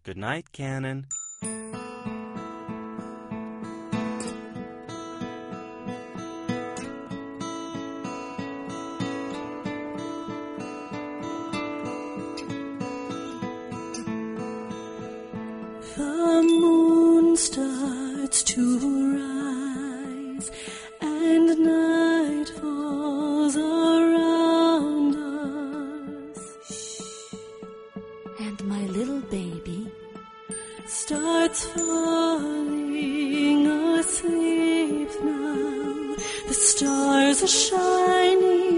Good night, Cannon. The moon starts to rise, and night falls around us. And my little baby starts falling asleep now. The stars are shining